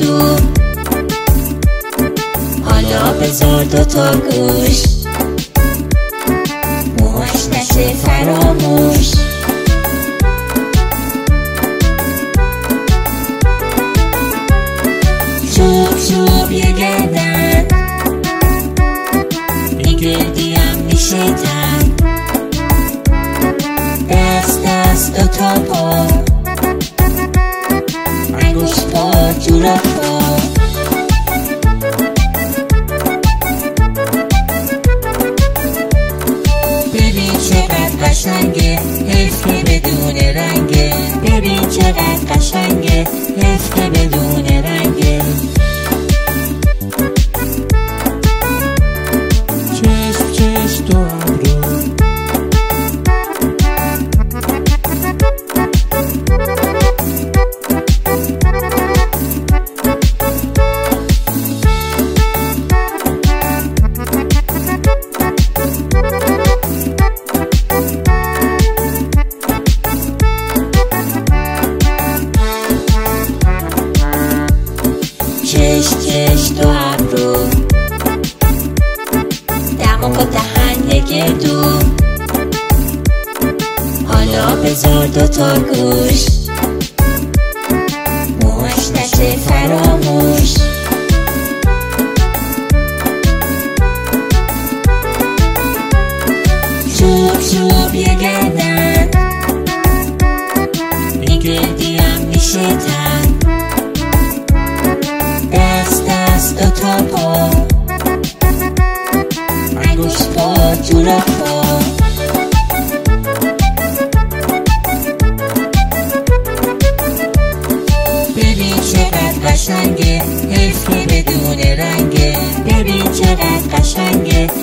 دور. حالا بذار دوتا گوش، موهاش نشه فراموش. چوب چوب یه گردن، میگردیم میشه تن. دست دست دوتا پا، انگوش پا جورا پا. ببین چقدر قشنگه، حیف که بدون رنگه. ببین چقدر قشنگه، حیف که بدون رنگه. چشم چشم تو ابرو، چشم چشم تو ابرو، دماغ و دهن یه گردو. حالا بذار دوتا گوش، موهاش نشه فراموش. چوب چوب یه گردن، میگردیم میشه تن. دست دست دوتا پا، انگوش پا جورا پا. ببین چقدر قشنگه، حیف که بدون رنگه. ببین چقدر قشنگه،